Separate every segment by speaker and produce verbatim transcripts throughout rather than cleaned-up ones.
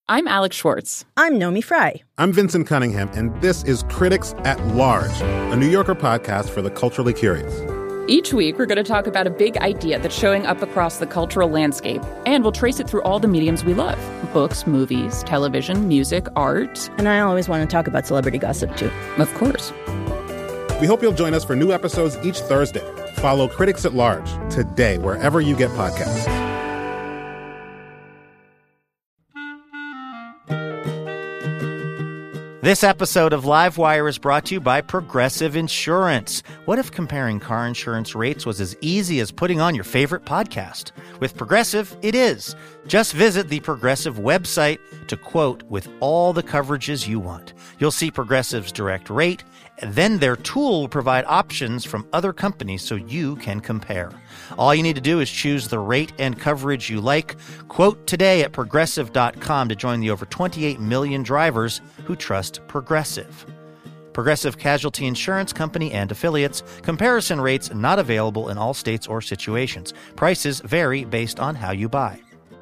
Speaker 1: I'm Alex Schwartz.
Speaker 2: I'm Nomi Fry.
Speaker 3: I'm Vincent Cunningham, and this is Critics at Large, a New Yorker podcast for the culturally curious.
Speaker 1: Each week, we're going to talk about a big idea that's showing up across the cultural landscape, and we'll trace it through all the mediums we love. Books, movies, television, music, art.
Speaker 2: And I always want to talk about celebrity gossip, too.
Speaker 1: Of course.
Speaker 3: We hope you'll join us for new episodes each Thursday. Follow Critics at Large today, wherever you get podcasts.
Speaker 4: This episode of Livewire is brought to you by Progressive Insurance. What if comparing car insurance rates was as easy as putting on your favorite podcast? With Progressive, it is. Just visit the Progressive website to quote with all the coverages you want. You'll see Progressive's direct rate, and then their tool will provide options from other companies so you can compare. All you need to do is choose the rate and coverage you like. Quote today at progressive dot com to join the over twenty-eight million drivers who trust Progressive. Progressive Casualty Insurance Company and affiliates. Comparison rates not available in all states or situations. Prices vary based on how you buy.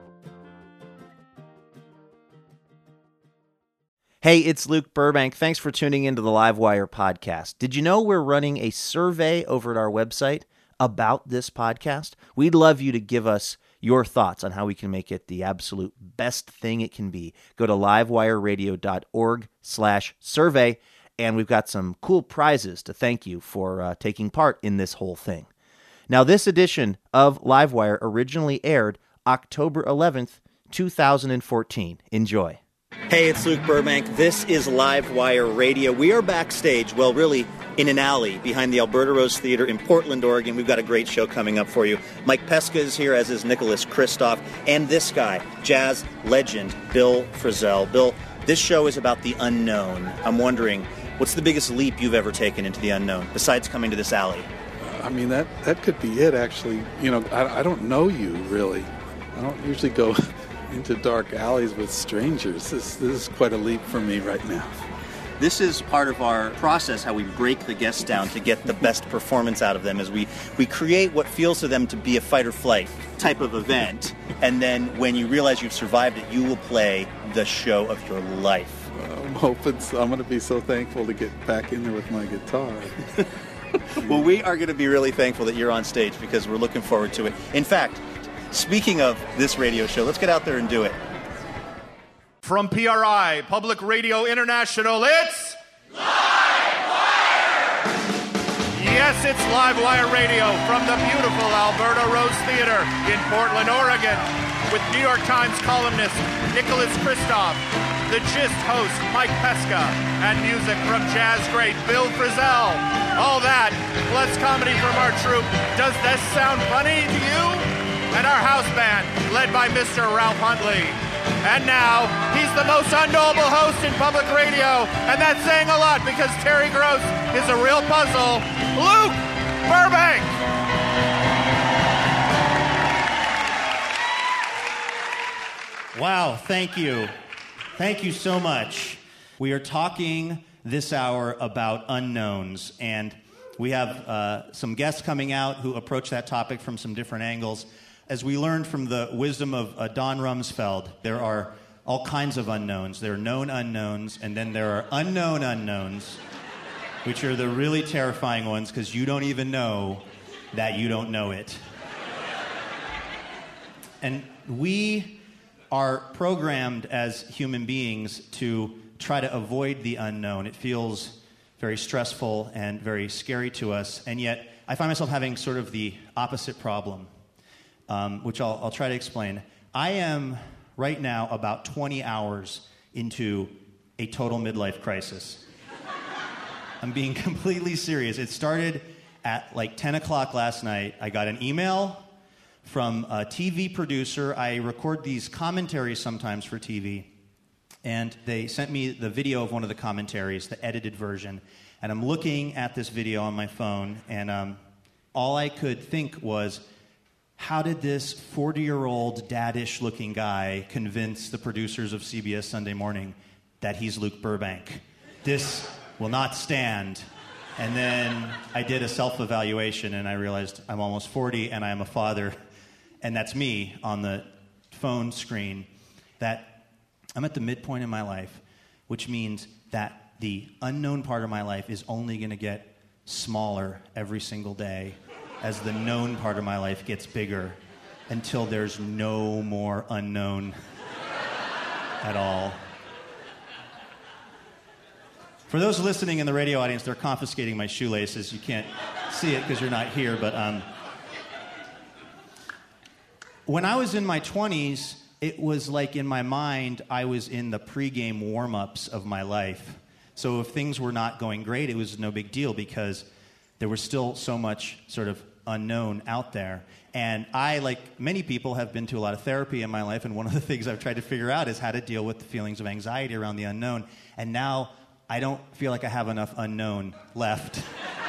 Speaker 4: Hey, it's Luke Burbank. Thanks for tuning into the Livewire podcast. Did you know we're running a survey over at our website about this podcast? We'd love you to give us your thoughts on how we can make it the absolute best thing it can be. Go to livewireradio.org slash survey, and we've got some cool prizes to thank you for uh, taking part in this whole thing. Now, this edition of Livewire originally aired October eleventh, two thousand fourteen. Enjoy. Hey, it's Luke Burbank. This is Livewire Radio. We are backstage, well, really in an alley behind the Alberta Rose Theater in Portland, Oregon. We've got a great show coming up for you. Mike Pesca is here, as is Nicholas Kristof, and this guy, jazz legend Bill Frisell. Bill, this show is about the unknown. I'm wondering, what's the biggest leap you've ever taken into the unknown, besides coming to this alley?
Speaker 5: I mean, that, that could be it, actually. You know, I, I don't know you, really. I don't usually go into dark alleys with strangers. This, this is quite a leap for me right now.
Speaker 4: This is part of our process, how we break the guests down to get the best performance out of them, is we, we create what feels to them to be a fight or flight type of event, and then when you realize you've survived it, you will play the show of your life.
Speaker 5: I'm hoping so. I'm going to be so thankful to get back in there with my guitar.
Speaker 4: Well, we are going to be really thankful that you're on stage because we're looking forward to it. In fact, speaking of this radio show, let's get out there and do it.
Speaker 6: From P R I, Public Radio International, it's
Speaker 7: Livewire!
Speaker 6: Yes, it's Livewire Radio from the beautiful Alberta Rose Theater in Portland, Oregon, with New York Times columnist Nicholas Kristof, the Gist host Mike Pesca, and music from jazz great Bill Frisell. All that, plus comedy from our troupe. Does this sound funny to you? And our house band, led by Mister Ralph Huntley. And now, he's the most unknowable host in public radio, and that's saying a lot because Terry Gross is a real puzzle. Luke Burbank!
Speaker 8: Wow, thank you. Thank you so much. We are talking this hour about unknowns, and we have uh, some guests coming out who approach that topic from some different angles. As we learned from the wisdom of uh, Don Rumsfeld, there are all kinds of unknowns. There are known unknowns, and then there are unknown unknowns, which are the really terrifying ones because you don't even know that you don't know it. And we are programmed as human beings to try to avoid the unknown. It feels very stressful and very scary to us, and yet I find myself having sort of the opposite problem. Um, which I'll, I'll try to explain. I am right now about twenty hours into a total midlife crisis. I'm being completely serious. It started at like ten o'clock last night. I got an email from a T V producer. I record these commentaries sometimes for T V, and they sent me the video of one of the commentaries, the edited version, and I'm looking at this video on my phone, and um, all I could think was, how did this forty-year-old, daddish-looking guy convince the producers of C B S Sunday Morning that he's Luke Burbank? This will not stand. And then I did a self-evaluation, and I realized I'm almost forty, and I am a father, and that's me on the phone screen. That I'm at the midpoint in my life, which means that the unknown part of my life is only going to get smaller every single day as the known part of my life gets bigger until there's no more unknown at all. For those listening in the radio audience, they're confiscating my shoelaces. You can't see it because you're not here, but um, when I was in my twenties, it was like in my mind, I was in the pregame warm-ups of my life. So if things were not going great, it was no big deal because there was still so much sort of unknown out there. And I, like many people, have been to a lot of therapy in my life, and one of the things I've tried to figure out is how to deal with the feelings of anxiety around the unknown. And now I don't feel like I have enough unknown left.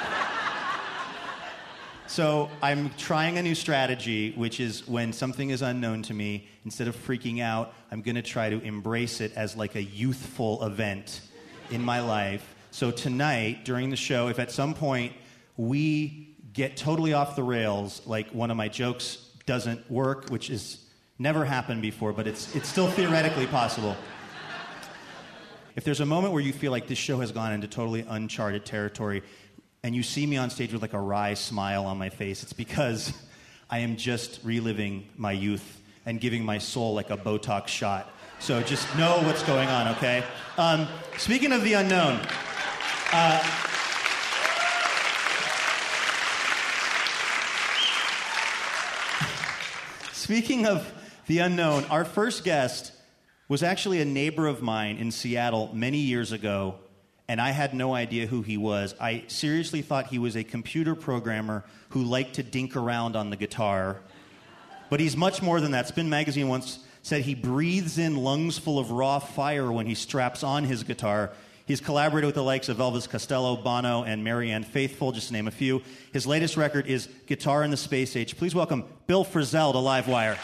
Speaker 8: So I'm trying a new strategy, which is when something is unknown to me, instead of freaking out, I'm going to try to embrace it as like a youthful event in my life. So tonight, during the show, if at some point we get totally off the rails, like one of my jokes doesn't work, which has never happened before, but it's it's still theoretically possible. If there's a moment where you feel like this show has gone into totally uncharted territory, and you see me on stage with like a wry smile on my face, it's because I am just reliving my youth and giving my soul like a Botox shot. So just know what's going on, okay? Um, speaking of the unknown, uh, speaking of the unknown, our first guest was actually a neighbor of mine in Seattle many years ago, and I had no idea who he was. I seriously thought he was a computer programmer who liked to dink around on the guitar. But he's much more than that. Spin Magazine once said he breathes in lungs full of raw fire when he straps on his guitar. He's collaborated with the likes of Elvis Costello, Bono, and Marianne Faithfull, just to name a few. His latest record is Guitar in the Space Age. Please welcome Bill Frisell to Livewire.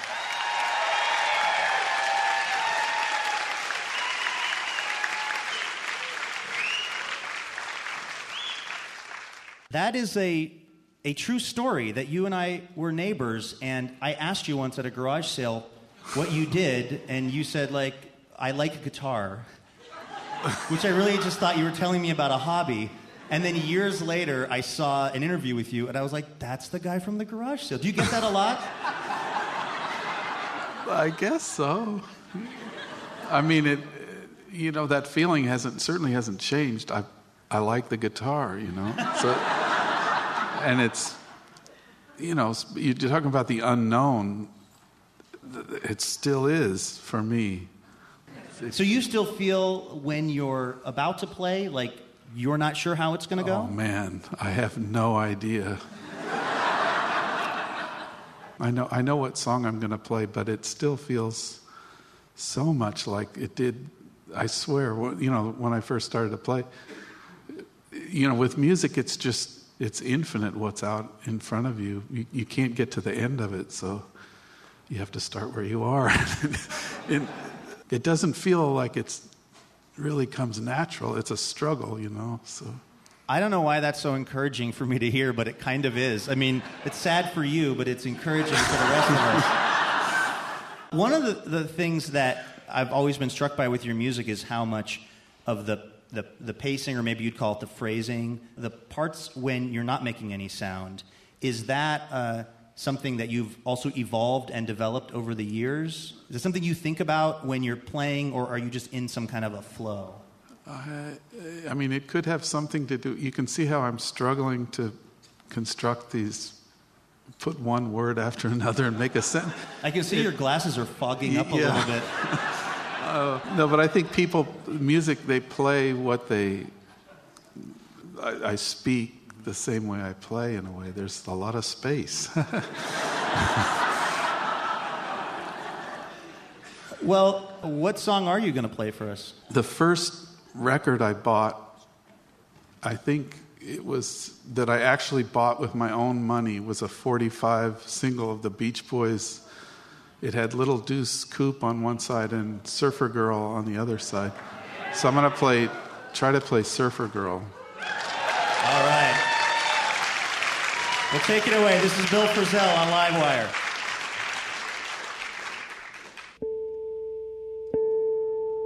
Speaker 8: That is a a true story that you and I were neighbors, and I asked you once at a garage sale what you did, and you said, like, I like guitar, which I really just thought you were telling me about a hobby. And then years later, I saw an interview with you, and I was like, that's the guy from the garage sale. Do you get that a lot?
Speaker 5: I guess so. I mean, it. You know, that feeling hasn't certainly hasn't changed. I I like the guitar, you know. So, and it's, you know, you're talking about the unknown. It still is for me.
Speaker 8: So you still feel when you're about to play, like you're not sure how it's going to go?
Speaker 5: Oh, man, I have no idea. I know I know what song I'm going to play, but it still feels so much like it did, I swear, you know, when I first started to play. You know, with music, it's just, it's infinite what's out in front of you. You, you can't get to the end of it, so you have to start where you are. it, it doesn't feel like it's really comes natural. It's a struggle, you know, so.
Speaker 8: I don't know why that's so encouraging for me to hear, but it kind of is. I mean, it's sad for you, but it's encouraging for the rest of us. One of the, the things that I've always been struck by with your music is how much of the The, the pacing, or maybe you'd call it the phrasing, the parts when you're not making any sound, is that uh, something that you've also evolved and developed over the years? Is it something you think about when you're playing, or are you just in some kind of a flow?
Speaker 5: Uh, I mean, it could have something to do. You can see how I'm struggling to construct these, put one word after another and make a sentence.
Speaker 8: I can see it, your glasses are fogging up a
Speaker 5: yeah.
Speaker 8: little bit.
Speaker 5: Uh, no, but I think people, music, they play what they, I, I speak the same way I play in a way. There's a lot of space.
Speaker 8: Well, what song are you going to play for us?
Speaker 5: The first record I bought, I think it was, that I actually bought with my own money, was a forty-five single of the Beach Boys. It had Little Deuce Coupe on one side and Surfer Girl on the other side. So I'm going to play, try to play Surfer Girl.
Speaker 8: All right. Well, take it away. This is Bill Frisell on Livewire.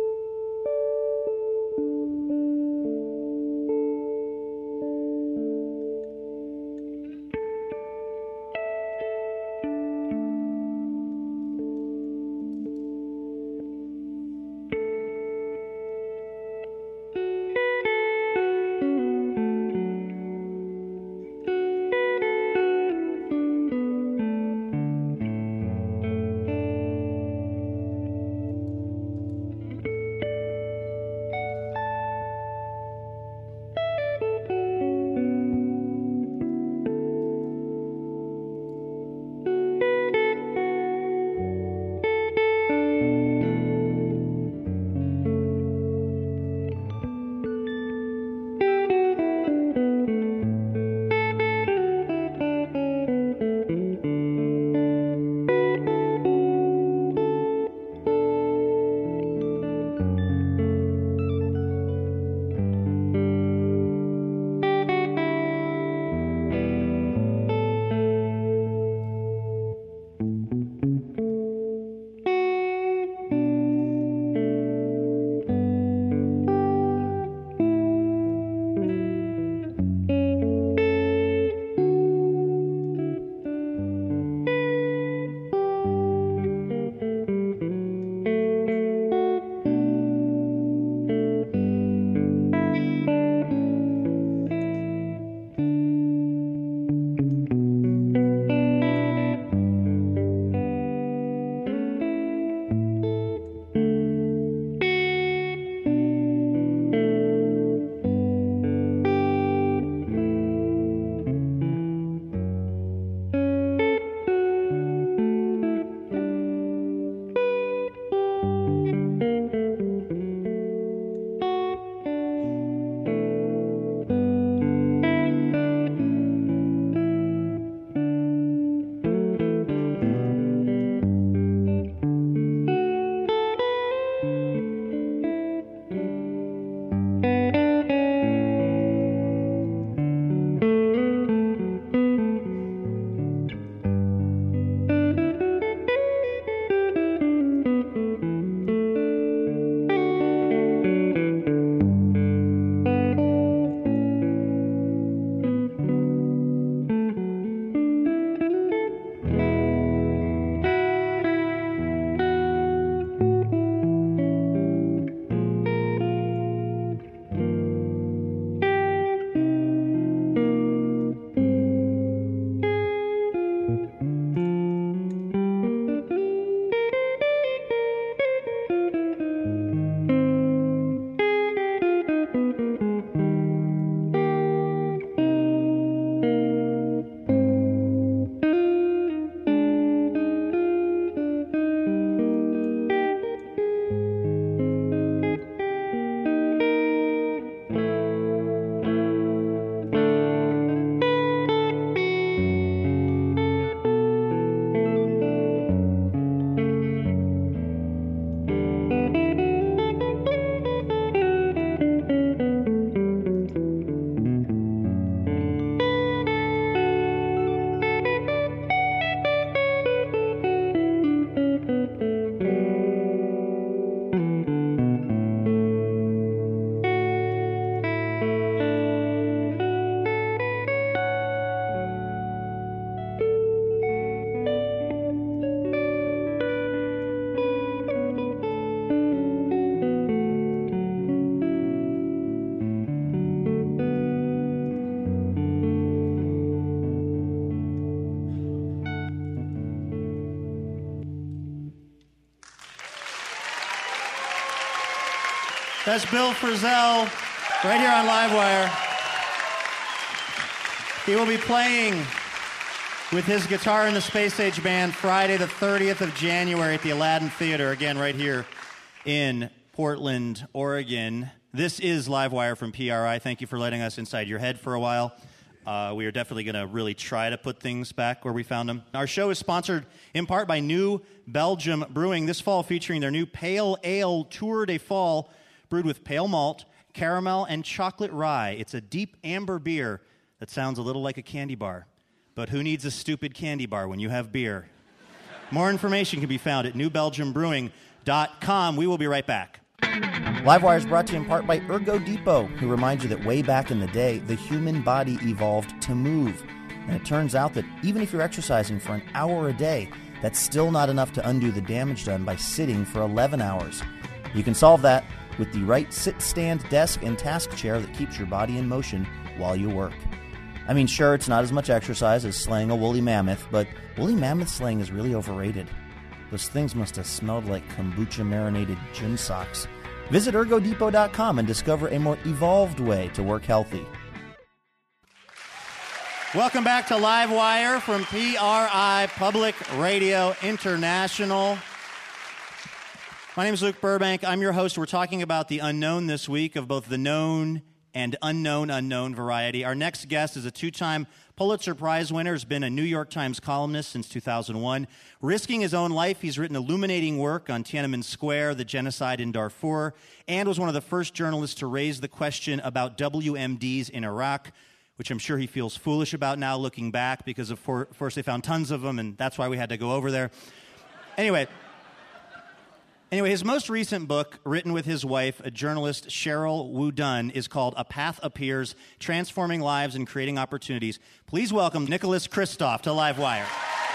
Speaker 8: That's Bill Frisell, right here on Livewire. He will be playing with his Guitar in the Space Age Band Friday the thirtieth of January at the Aladdin Theater, again right here in Portland, Oregon. This is Livewire from P R I. Thank you for letting us inside your head for a while. Uh, we are definitely going to really try to put things back where we found them. Our show is sponsored in part by New Belgium Brewing, this fall featuring their new Pale Ale Tour de Fall, brewed with pale malt, caramel, and chocolate rye. It's a deep amber beer that sounds a little like a candy bar. But who needs a stupid candy bar when you have beer? More information can be found at new belgium brewing dot com. We will be right back.
Speaker 4: Livewire is brought to you in part by Ergo Depot, who reminds you that way back in the day, the human body evolved to move. And it turns out that even if you're exercising for an hour a day, that's still not enough to undo the damage done by sitting for eleven hours. You can solve that with the right sit, stand, desk, and task chair that keeps your body in motion while you work. I mean, sure, it's not as much exercise as slaying a woolly mammoth, but woolly mammoth slaying is really overrated. Those things must have smelled like kombucha-marinated gym socks. Visit ergo depot dot com and discover a more evolved way to work healthy.
Speaker 8: Welcome back to Livewire from P R I Public Radio International. My name is Luke Burbank. I'm your host. We're talking about the unknown this week, of both the known and unknown unknown variety. Our next guest is a two-time Pulitzer Prize winner, has been a New York Times columnist since two thousand one. Risking his own life, he's written illuminating work on Tiananmen Square, the genocide in Darfur, and was one of the first journalists to raise the question about W M Ds in Iraq, which I'm sure he feels foolish about now looking back, because of course they found tons of them, and that's why we had to go over there. Anyway... Anyway, his most recent book, written with his wife, a journalist, Cheryl Wu Dunn, is called A Path Appears, Transforming Lives and Creating Opportunities. Please welcome Nicholas Kristof to Livewire.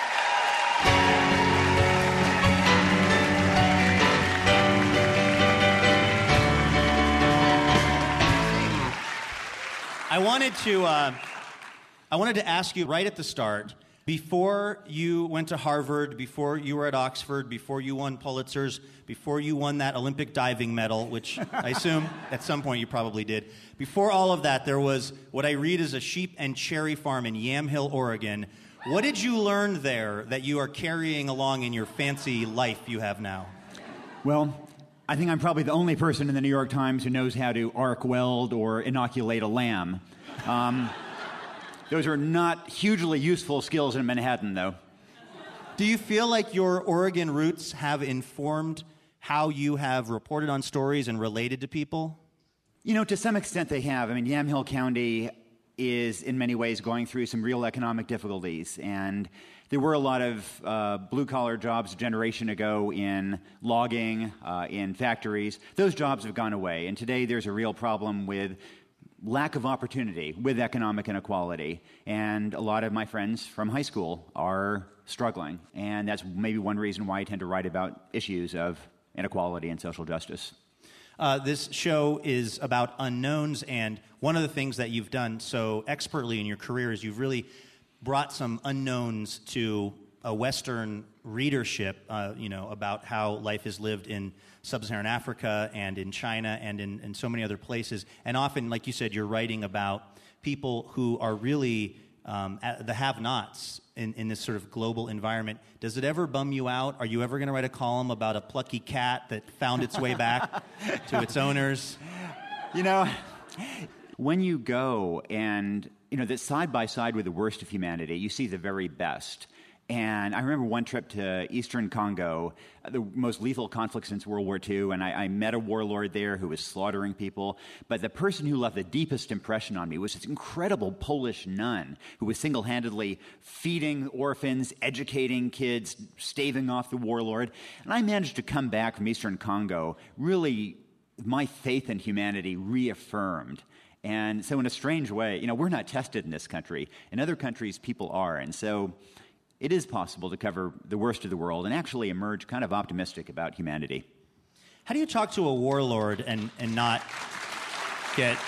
Speaker 8: I wanted to, uh, I wanted to ask you right at the start, before you went to Harvard, before you were at Oxford, before you won Pulitzers, before you won that Olympic diving medal, which I assume at some point you probably did, before all of that, there was what I read as a sheep and cherry farm in Yamhill, Oregon. What did you learn there that you are carrying along in your fancy life you have now?
Speaker 7: Well, I think I'm probably the only person in the New York Times who knows how to arc weld or inoculate a lamb. Um, those are not hugely useful skills in Manhattan, though.
Speaker 8: Do you feel like your Oregon roots have informed how you have reported on stories and related to people?
Speaker 7: You know, to some extent they have. I mean, Yamhill County is in many ways going through some real economic difficulties, and there were a lot of uh, blue-collar jobs a generation ago in logging, uh, in factories. Those jobs have gone away, and today there's a real problem with lack of opportunity, with economic inequality, and a lot of my friends from high school are struggling, and that's maybe one reason why I tend to write about issues of inequality and social justice.
Speaker 8: Uh, this show is about unknowns, and one of the things that you've done so expertly in your career is you've really brought some unknowns to a Western readership, uh, you know, about how life is lived in sub-Saharan Africa and in China and in, in so many other places. And often, like you said, you're writing about people who are really um, the have-nots in, in this sort of global environment. Does it ever bum you out? Are you ever going to write a column about a plucky cat that found its way back to its owners?
Speaker 7: You know, when you go and, you know, that side by side with the worst of humanity, you see the very best. And I remember one trip to Eastern Congo, the most lethal conflict since World War Two, and I, I met a warlord there who was slaughtering people. But the person who left the deepest impression on me was this incredible Polish nun who was single-handedly feeding orphans, educating kids, staving off the warlord. And I managed to come back from Eastern Congo really my faith in humanity reaffirmed. And so in a strange way, you know, we're not tested in this country. In other countries, people are. And so it is possible to cover the worst of the world and actually emerge kind of optimistic about humanity.
Speaker 8: How do you talk to a warlord and, and not get,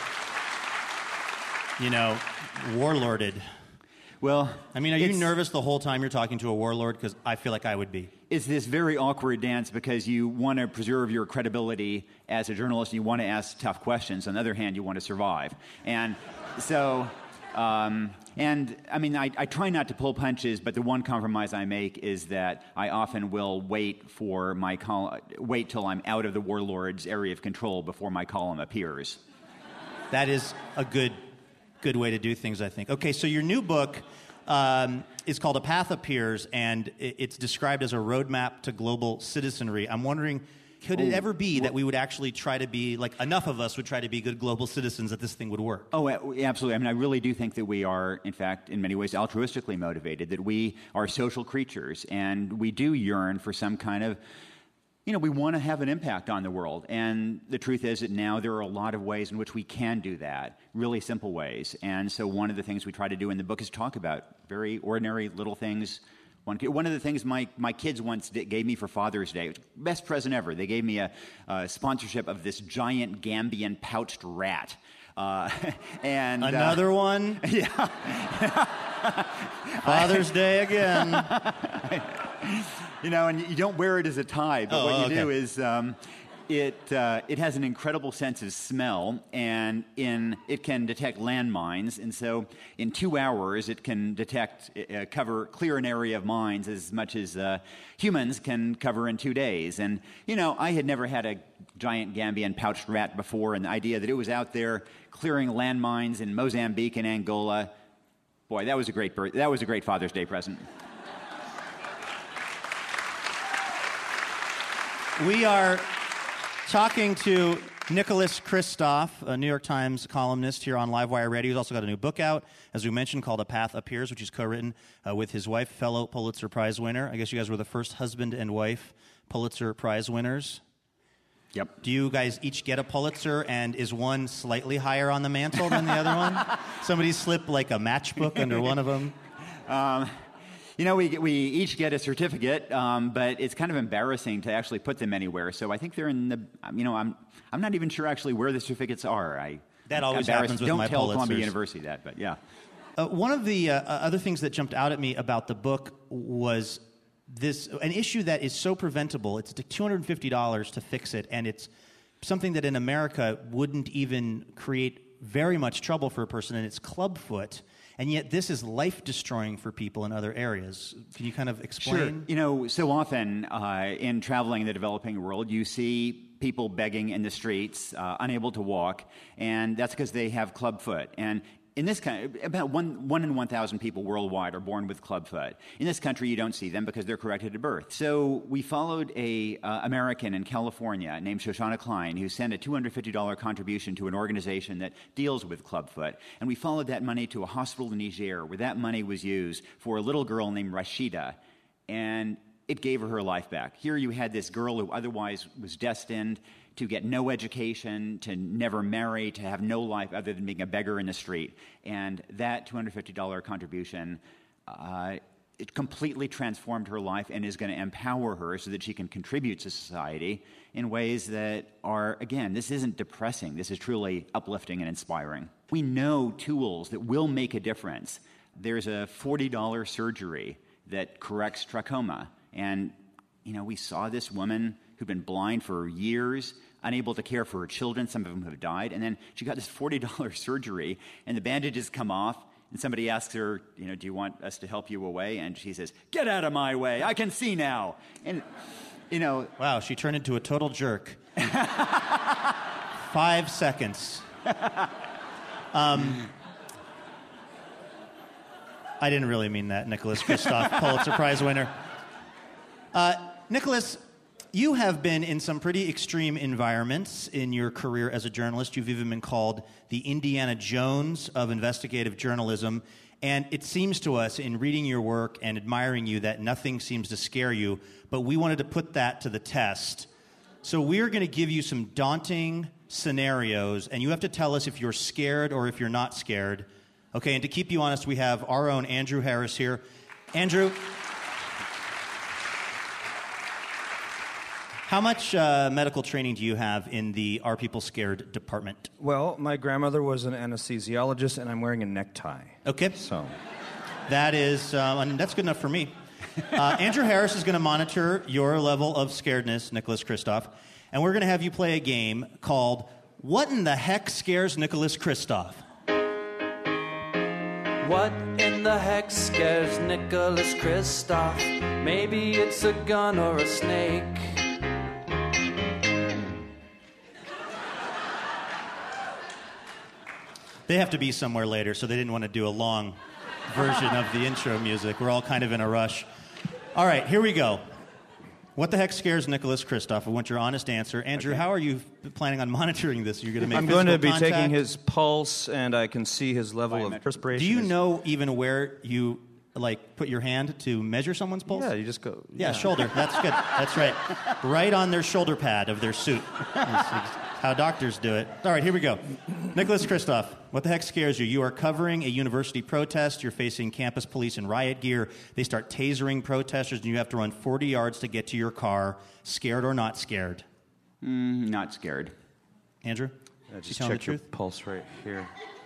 Speaker 8: you know, warlorded?
Speaker 7: Well,
Speaker 8: I mean, are you nervous the whole time you're talking to a warlord? Because I feel like I would be.
Speaker 7: it's this very awkward dance because you want to preserve your credibility as a journalist. You want to ask tough questions. On the other hand, you want to survive. And so, um, and I mean, I, I try not to pull punches, but the one compromise I make is that I often will wait for my col- wait till I'm out of the warlord's area of control before my column appears.
Speaker 8: That is a good, good way to do things, I think. Okay, so your new book um, is called A Path Appears, and it's described as a roadmap to global citizenry. I'm wondering, could it ever be that we would actually try to be, like, enough of us would try to be good global citizens that this thing would work?
Speaker 7: Oh, absolutely. I mean, I really do think that we are, in fact, in many ways, altruistically motivated, that we are social creatures, and we do yearn for some kind of, you know, we want to have an impact on the world. And the truth is that now there are a lot of ways in which we can do that, really simple ways. And so one of the things we try to do in the book is talk about very ordinary little things. One, one of the things my, my kids once did, gave me for Father's Day, best present ever, they gave me a, a sponsorship of this giant Gambian pouched rat. Uh, and
Speaker 8: Another
Speaker 7: uh,
Speaker 8: one?
Speaker 7: Yeah.
Speaker 8: Father's Day again.
Speaker 7: You know, and you don't wear it as a tie, but
Speaker 8: oh,
Speaker 7: what you
Speaker 8: okay.
Speaker 7: do is um, it uh, it has an incredible sense of smell, and in it can detect landmines, and so in two hours it can detect uh, cover clear an area of mines as much as uh, humans can cover in two days. And you know, I had never had a giant Gambian pouched rat before, and the idea that it was out there clearing landmines in Mozambique and Angola, boy, that was a great birth, that was a great Father's Day present.
Speaker 8: We are talking to Nicholas Kristof, a New York Times columnist here on Livewire Radio. He's also got a new book out, as we mentioned, called A Path Appears, which he's co-written uh, with his wife, fellow Pulitzer Prize winner. I guess you guys were the first husband and wife Pulitzer Prize winners.
Speaker 7: Yep.
Speaker 8: Do you guys each get a Pulitzer, and is one slightly higher on the mantle than the other one? Somebody slip like a matchbook under one of them?
Speaker 7: Um... You know, we we each get a certificate, um, but it's kind of embarrassing to actually put them anywhere. So I think they're in the, you know, I'm I'm not even sure actually where the certificates are. I
Speaker 8: that always happens with
Speaker 7: Don't
Speaker 8: my
Speaker 7: tell
Speaker 8: Pulitzers.
Speaker 7: Columbia University that, but yeah.
Speaker 8: Uh, one of the uh, other things that jumped out at me about the book was this an issue that is so preventable. It's two hundred fifty dollars to fix it, and it's something that in America wouldn't even create very much trouble for a person, and it's clubfoot. And yet this is life-destroying for people in other areas. Can you kind of explain?
Speaker 7: Sure. You know, so often uh, in traveling in the developing world, you see people begging in the streets, uh, unable to walk, and that's because they have clubfoot. And in this country, about one, one in one thousand people worldwide are born with clubfoot. In this country, you don't see them because they're corrected at birth. So we followed a uh, American in California named Shoshana Klein who sent a two hundred fifty dollars contribution to an organization that deals with clubfoot. And we followed that money to a hospital in Niger where that money was used for a little girl named Rashida. And it gave her her life back. Here you had this girl who otherwise was destined to get no education, to never marry, to have no life other than being a beggar in the street. And that two hundred fifty dollars contribution, uh, it completely transformed her life and is going to empower her so that she can contribute to society in ways that are, again, this isn't depressing. This is truly uplifting and inspiring. We know tools that will make a difference. There's a forty dollars surgery that corrects trachoma. And, you know, we saw this woman who'd been blind for years, unable to care for her children. Some of them have died. And then she got this forty dollars surgery, and the bandages come off, and somebody asks her, you know, do you want us to help you away? And she says, get out of my way. I can see now. And, you know.
Speaker 8: Wow, she turned into a total jerk. Five seconds. Um, I didn't really mean that, Nicholas Kristof, Pulitzer Prize winner. Uh, Nicholas, you have been in some pretty extreme environments in your career as a journalist. You've even been called the Indiana Jones of investigative journalism. And it seems to us, in reading your work and admiring you, that nothing seems to scare you. But we wanted to put that to the test. So we're going to give you some daunting scenarios, and you have to tell us if you're scared or if you're not scared. Okay, and to keep you honest, we have our own Andrew Harris here. Andrew, how much uh, medical training do you have in the Are People Scared department?
Speaker 9: Well, my grandmother was an anesthesiologist, and I'm wearing a necktie.
Speaker 8: Okay.
Speaker 9: So
Speaker 8: that is, uh, and that's good enough for me. Uh, Andrew Harris is going to monitor your level of scaredness, Nicholas Kristof, and we're going to have you play a game called What in the Heck Scares Nicholas Kristof?
Speaker 10: What in the heck scares Nicholas Kristof? Maybe it's a gun or a snake.
Speaker 8: They have to be somewhere later, so they didn't want to do a long version of the intro music. We're all kind of in a rush. All right, here we go. What the heck scares Nicholas Kristof? I want your honest answer. Andrew, okay. How are you planning on monitoring this? You're going to make
Speaker 9: I'm going to be
Speaker 8: contact?
Speaker 9: taking his pulse, and I can see his level of perspiration.
Speaker 8: Do you know even where you, like, put your hand to measure someone's pulse?
Speaker 9: Yeah, you just go...
Speaker 8: Yeah,
Speaker 9: yeah.
Speaker 8: shoulder. That's good. That's right. Right on their shoulder pad of their suit. That's how doctors do it. All right, here we go. Nicholas Kristof, what the heck scares you? You are covering a university protest. You're facing campus police in riot gear. They start tasering protesters, and you have to run forty yards to get to your car. Scared or not scared?
Speaker 7: Mm, not scared.
Speaker 8: Andrew?
Speaker 9: Yeah, just
Speaker 8: you telling
Speaker 9: check
Speaker 8: the
Speaker 9: your
Speaker 8: truth?
Speaker 9: pulse right here.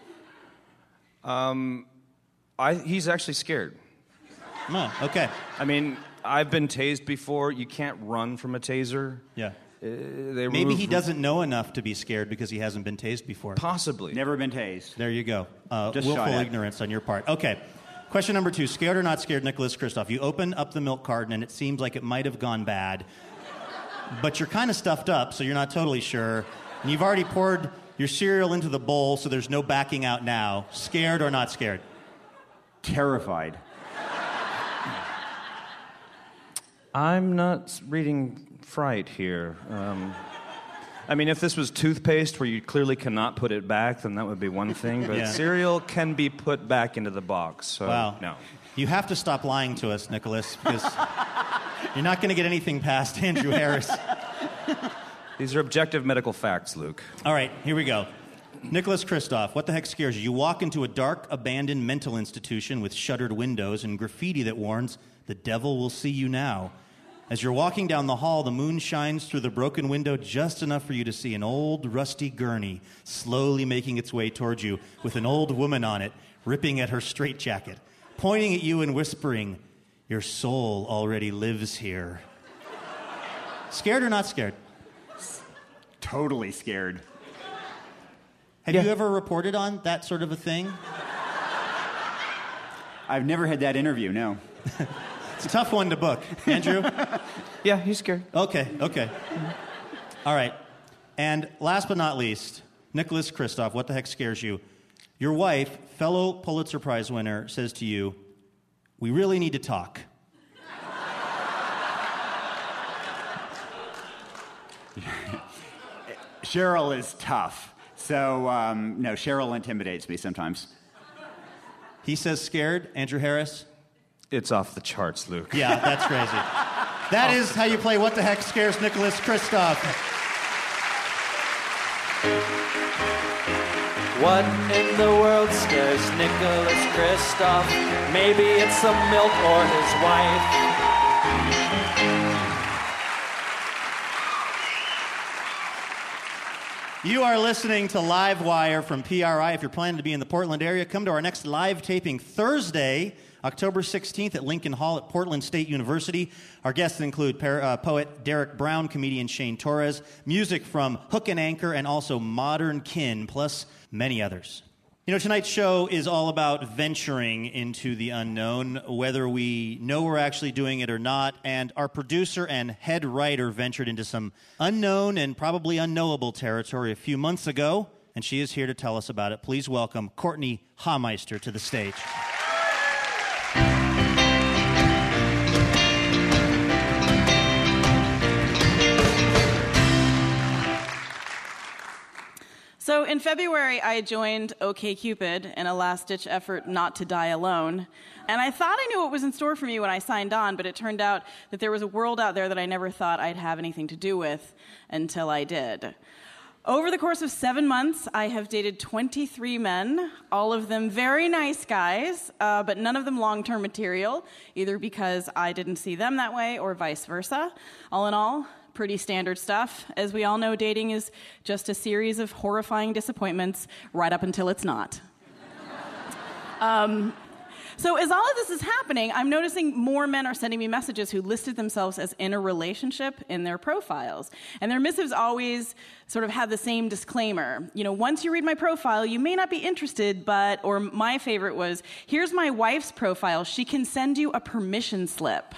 Speaker 9: Um, I he's actually scared.
Speaker 8: Oh, okay.
Speaker 9: I mean, I've been tased before. You can't run from a taser.
Speaker 8: Yeah.
Speaker 9: Uh, they
Speaker 8: Maybe
Speaker 9: remove-
Speaker 8: he doesn't know enough to be scared because he hasn't been tased before.
Speaker 9: Possibly.
Speaker 7: Never been tased.
Speaker 8: There you go. Uh,
Speaker 7: Just
Speaker 8: willful
Speaker 7: shot at.
Speaker 8: ignorance on your part. Okay. Question number two. Scared or not scared, Nicholas Kristof? You open up the milk carton, and it seems like it might have gone bad. But you're kind of stuffed up, so you're not totally sure. And you've already poured your cereal into the bowl, so there's no backing out now. Scared or not scared?
Speaker 7: Terrified.
Speaker 9: I'm not reading fright here. Um, I mean, if this was toothpaste where you clearly cannot put it back, then that would be one thing. But
Speaker 8: Yeah.
Speaker 9: cereal can be put back into the box. So,
Speaker 8: Wow.
Speaker 9: no.
Speaker 8: You have to stop lying to us, Nicholas, because you're not going to get anything past Andrew Harris.
Speaker 9: These are objective medical facts, Luke.
Speaker 8: All right, here we go. Nicholas Kristof, what the heck scares you? You walk into a dark, abandoned mental institution with shuttered windows and graffiti that warns, "The devil will see you now." As you're walking down the hall, the moon shines through the broken window just enough for you to see an old, rusty gurney slowly making its way towards you with an old woman on it, ripping at her straitjacket, pointing at you and whispering, "Your soul already lives here." Scared or not scared?
Speaker 7: Totally scared.
Speaker 8: Have
Speaker 9: Yeah.
Speaker 8: you ever reported on that sort of a thing?
Speaker 7: I've never had that interview, no.
Speaker 8: It's a tough one to book. Andrew?
Speaker 9: Yeah, he's scared.
Speaker 8: Okay, okay. All right. And last but not least, Nicholas Kristof, what the heck scares you? Your wife, fellow Pulitzer Prize winner, says to you, "We really need to talk."
Speaker 7: Cheryl is tough. So, um, no, Cheryl intimidates me sometimes.
Speaker 8: He says scared. Andrew Harris?
Speaker 9: It's off the charts, Luke.
Speaker 8: Yeah, that's crazy. That is how you play What the Heck Scares Nicholas Kristof.
Speaker 10: What in the world scares Nicholas Kristof? Maybe it's some milk or his wife.
Speaker 8: You are listening to Live Wire from P R I. If you're planning to be in the Portland area, come to our next live taping Thursday, October sixteenth at Lincoln Hall at Portland State University. Our guests include par- uh, poet Derek Brown, comedian Shane Torres, music from Hook and Anchor, and also Modern Kin, plus many others. You know, tonight's show is all about venturing into the unknown, whether we know we're actually doing it or not. And our producer and head writer ventured into some unknown and probably unknowable territory a few months ago, and she is here to tell us about it. Please welcome Courtney Hameister to the stage.
Speaker 11: So in February, I joined OkCupid in a last-ditch effort not to die alone. And I thought I knew what was in store for me when I signed on, but it turned out that there was a world out there that I never thought I'd have anything to do with until I did. Over the course of seven months, I have dated twenty-three men, all of them very nice guys, uh, but none of them long-term material, either because I didn't see them that way or vice versa. All in all, pretty standard stuff. As we all know, dating is just a series of horrifying disappointments right up until it's not. um, So as all of this is happening, I'm noticing more men are sending me messages who listed themselves as in a relationship in their profiles. And their missives always sort of have the same disclaimer. You know, once you read my profile, you may not be interested, but, or my favorite was, here's my wife's profile. She can send you a permission slip.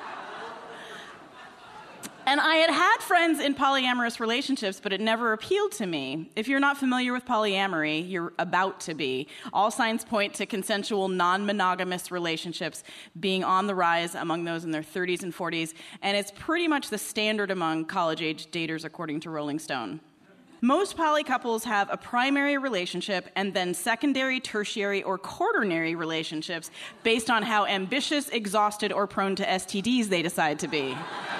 Speaker 11: And I had had friends in polyamorous relationships, but it never appealed to me. If you're not familiar with polyamory, you're about to be. All signs point to consensual, non-monogamous relationships being on the rise among those in their thirties and forties, and it's pretty much the standard among college-age daters, according to Rolling Stone. Most poly couples have a primary relationship and then secondary, tertiary, or quaternary relationships based on how ambitious, exhausted, or prone to S T Ds they decide to be.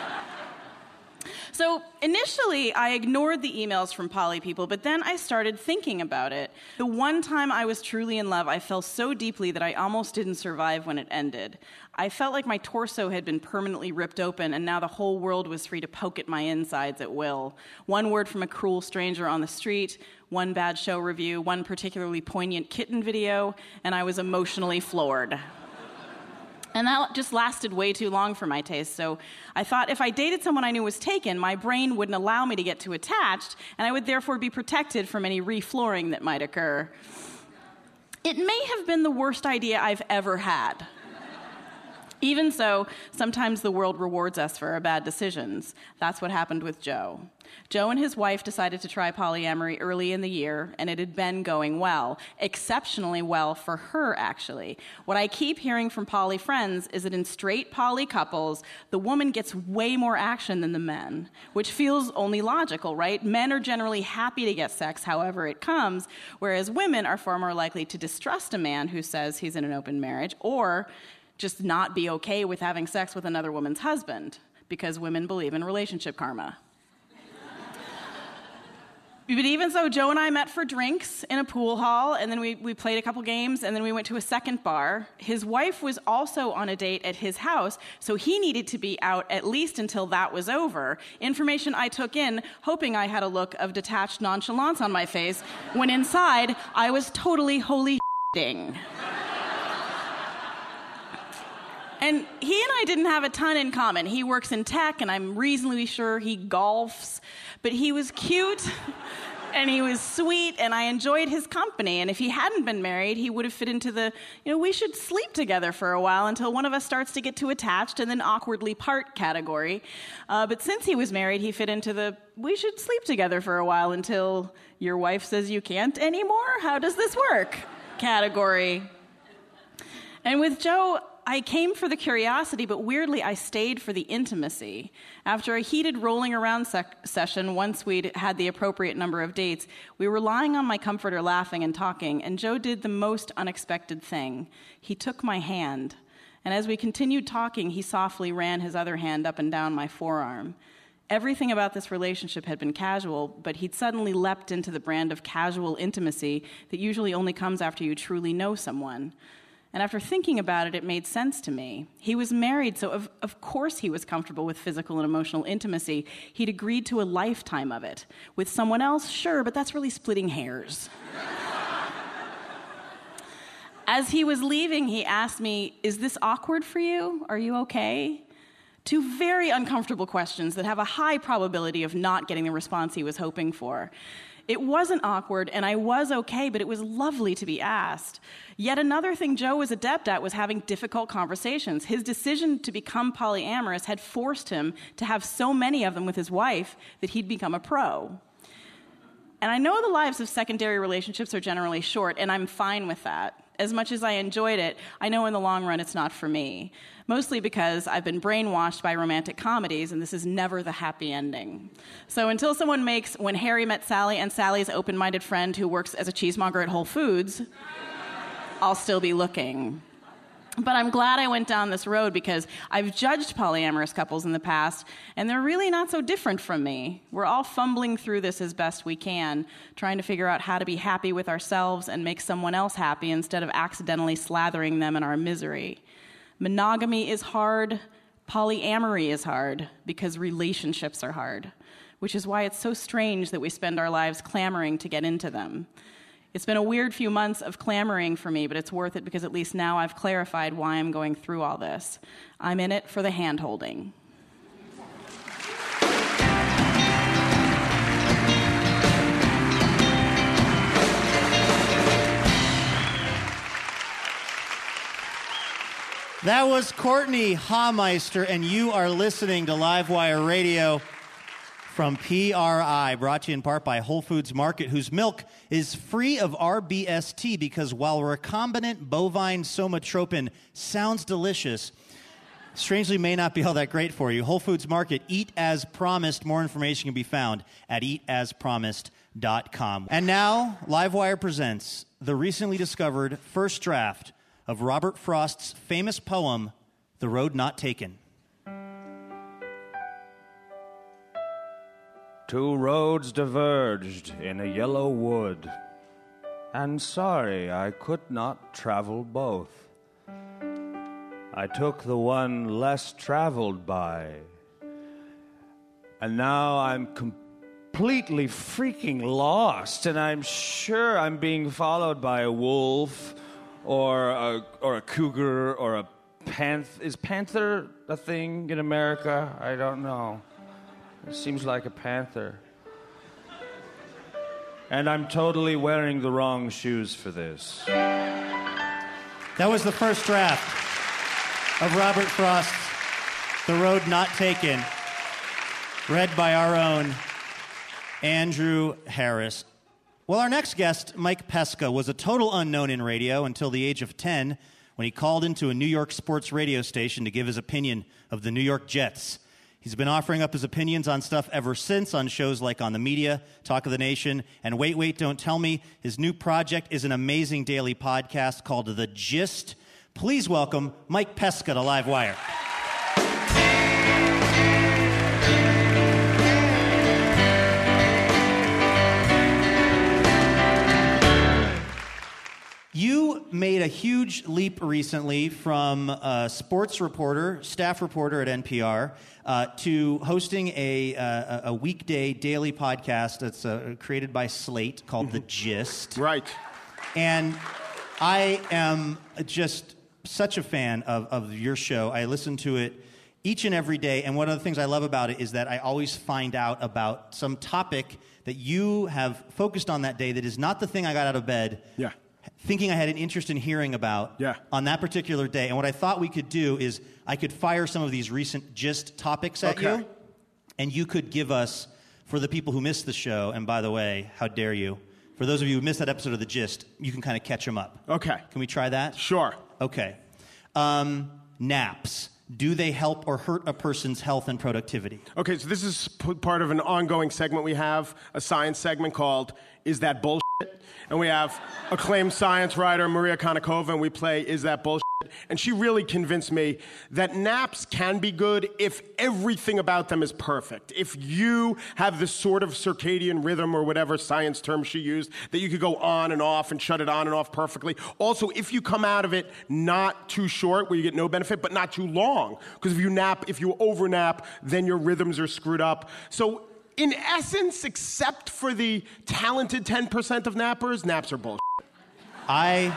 Speaker 11: So initially, I ignored the emails from poly people, but then I started thinking about it. The one time I was truly in love, I fell so deeply that I almost didn't survive when it ended. I felt like my torso had been permanently ripped open, and now the whole world was free to poke at my insides at will. One word from a cruel stranger on the street, one bad show review, one particularly poignant kitten video, and I was emotionally floored. And that just lasted way too long for my taste, so I thought if I dated someone I knew was taken, my brain wouldn't allow me to get too attached, and I would therefore be protected from any reflooring that might occur. It may have been the worst idea I've ever had. Even so, sometimes the world rewards us for our bad decisions. That's what happened with Joe. Joe and his wife decided to try polyamory early in the year, and it had been going well. Exceptionally well for her, actually. What I keep hearing from poly friends is that in straight poly couples, the woman gets way more action than the men, which feels only logical, right? Men are generally happy to get sex however it comes, whereas women are far more likely to distrust a man who says he's in an open marriage, or just not be okay with having sex with another woman's husband, because women believe in relationship karma. But even so, Joe and I met for drinks in a pool hall, and then we, we played a couple games, and then we went to a second bar. His wife was also on a date at his house, so he needed to be out at least until that was over. Information I took in, hoping I had a look of detached nonchalance on my face, when inside, I was totally holy shitting. And he and I didn't have a ton in common. He works in tech, and I'm reasonably sure he golfs. But he was cute, and he was sweet, and I enjoyed his company. And if he hadn't been married, he would have fit into the, you know, we should sleep together for a while until one of us starts to get too attached and then awkwardly part category. Uh, but since he was married, he fit into the, we should sleep together for a while until your wife says you can't anymore? How does this work? Category. And with Joe, I came for the curiosity, but weirdly, I stayed for the intimacy. After a heated rolling around sec- session, once we'd had the appropriate number of dates, we were lying on my comforter laughing and talking, and Joe did the most unexpected thing. He took my hand, and as we continued talking, he softly ran his other hand up and down my forearm. Everything about this relationship had been casual, but he'd suddenly leapt into the brand of casual intimacy that usually only comes after you truly know someone. And after thinking about it, it made sense to me. He was married, so of, of course he was comfortable with physical and emotional intimacy. He'd agreed to a lifetime of it. With someone else, sure, but that's really splitting hairs. As he was leaving, he asked me, "Is this awkward for you? Are you okay?" Two very uncomfortable questions that have a high probability of not getting the response he was hoping for. It wasn't awkward, and I was okay, but it was lovely to be asked. Yet another thing Joe was adept at was having difficult conversations. His decision to become polyamorous had forced him to have so many of them with his wife that he'd become a pro. And I know the lives of secondary relationships are generally short, and I'm fine with that. As much as I enjoyed it, I know in the long run it's not for me. Mostly because I've been brainwashed by romantic comedies, and this is never the happy ending. So until someone makes When Harry Met Sally and Sally's open-minded friend who works as a cheesemonger at Whole Foods, I'll still be looking. But I'm glad I went down this road because I've judged polyamorous couples in the past, and they're really not so different from me. We're all fumbling through this as best we can, trying to figure out how to be happy with ourselves and make someone else happy instead of accidentally slathering them in our misery. Monogamy is hard, polyamory is hard, because relationships are hard, which is why it's so strange that we spend our lives clamoring to get into them. It's been a weird few months of clamoring for me, but it's worth it because at least now I've clarified why I'm going through all this. I'm in it for the hand-holding.
Speaker 8: That was Courtney Hameister, and you are listening to Livewire Radio from P R I, brought to you in part by Whole Foods Market, whose milk is free of R B S T because while recombinant bovine somatropin sounds delicious, strangely may not be all that great for you. Whole Foods Market, eat as promised. More information can be found at eat as promised dot com. And now, Livewire presents the recently discovered first draft of Robert Frost's famous poem, The Road Not Taken.
Speaker 9: Two roads diverged in a yellow wood, and sorry I could not travel both. I took the one less traveled by, and now I'm completely freaking lost, and I'm sure I'm being followed by a wolf or a, or a cougar or a panther. Is panther a thing in America? I don't know. It seems like a panther. And I'm totally wearing the wrong shoes for this.
Speaker 8: That was the first draft of Robert Frost's The Road Not Taken, read by our own Andrew Harris. Well, our next guest, Mike Pesca, was a total unknown in radio until the age of ten when he called into a New York sports radio station to give his opinion of the New York Jets. He's been offering up his opinions on stuff ever since on shows like On the Media, Talk of the Nation, and Wait, Wait, Don't Tell Me. His new project is an amazing daily podcast called The Gist. Please welcome Mike Pesca to Livewire. You made a huge leap recently from a sports reporter, staff reporter at N P R, uh, to hosting a, uh, a weekday daily podcast that's uh, created by Slate called mm-hmm. The Gist.
Speaker 12: Right.
Speaker 8: And I am just such a fan of, of your show. I listen to it each and every day, and one of the things I love about it is that I always find out about some topic that you have focused on that day that is not the thing I got out of bed.
Speaker 12: Yeah.
Speaker 8: Thinking I had an interest in hearing about
Speaker 12: yeah.
Speaker 8: on that particular day. And what I thought we could do is I could fire some of these recent Gist topics at
Speaker 12: okay.
Speaker 8: you, and you could give us, for the people who missed the show, and by the way, how dare you, for those of you who missed that episode of The Gist, you can kind of catch them up.
Speaker 12: Okay.
Speaker 8: Can we try that?
Speaker 12: Sure.
Speaker 8: Okay. Um, naps. Do they help or hurt a person's health and productivity?
Speaker 12: Okay, so this is p- part of an ongoing segment we have, a science segment called Is That Bullshit? And we have acclaimed science writer Maria Konnikova, and we play Is That Bullshit? And she really convinced me that naps can be good if everything about them is perfect. If you have the sort of circadian rhythm or whatever science term she used, that you could go on and off and shut it on and off perfectly. Also, if you come out of it not too short, where you get no benefit, but not too long. Because if you nap, if you overnap, then your rhythms are screwed up. So in essence, except for the talented ten percent of nappers, naps are bullshit.
Speaker 8: I...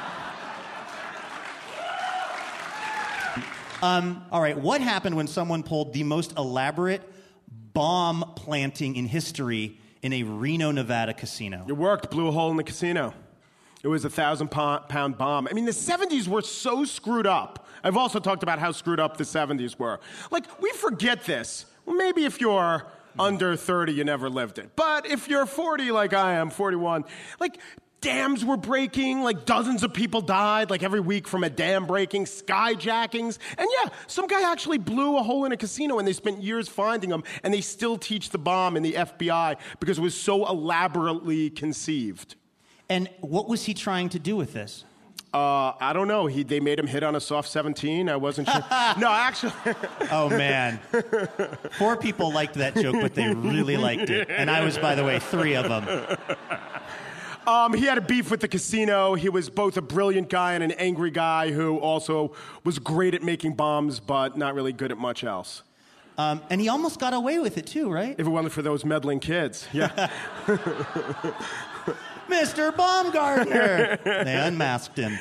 Speaker 8: Um, all right, what happened when someone pulled the most elaborate bomb planting in history in a Reno, Nevada casino?
Speaker 12: It worked, blew a hole in the casino. It was a thousand-pound bomb. I mean, the seventies were so screwed up. I've also talked about how screwed up the seventies were. Like, we forget this. Well, maybe if you're under thirty, you never lived it. But if you're forty like I am, forty-one, like, dams were breaking, like dozens of people died, like every week from a dam breaking, skyjackings. And yeah, some guy actually blew a hole in a casino and they spent years finding him, and they still teach the bomb in the F B I because it was so elaborately conceived.
Speaker 8: And what was he trying to do with this?
Speaker 12: Uh, I don't know. He, they made him hit on a soft seventeen. I wasn't sure. No, actually.
Speaker 8: Oh, man. Four people liked that joke, but they really liked it. And I was, by the way, three of them.
Speaker 12: Um, he had a beef with the casino. He was both a brilliant guy and an angry guy who also was great at making bombs, but not really good at much else.
Speaker 8: Um, and he almost got away with it, too, right?
Speaker 12: If it wasn't for those meddling kids. Yeah.
Speaker 8: Mister Baumgartner. They unmasked him.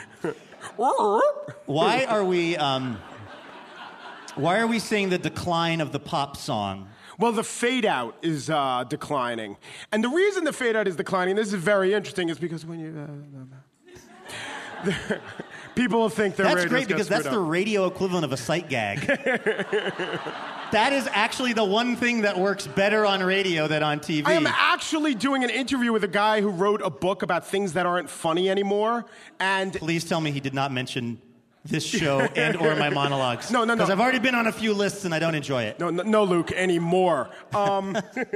Speaker 8: Why are we? Um, why are we seeing the decline of the pop song?
Speaker 12: Well, the fade out is uh, declining, and the reason the fade out is declining, this is very interesting, is because when you. Uh, the, people will think their
Speaker 8: That's great because that's
Speaker 12: up.
Speaker 8: the radio equivalent of a sight gag. That is actually the one thing that works better on radio than on T V.
Speaker 12: I am actually doing an interview with a guy who wrote a book about things that aren't funny anymore, and
Speaker 8: please tell me he did not mention this show and or my monologues.
Speaker 12: No, no, no.
Speaker 8: Because I've already been on a few lists and I don't enjoy it.
Speaker 12: No, no, no Luke, anymore. Um,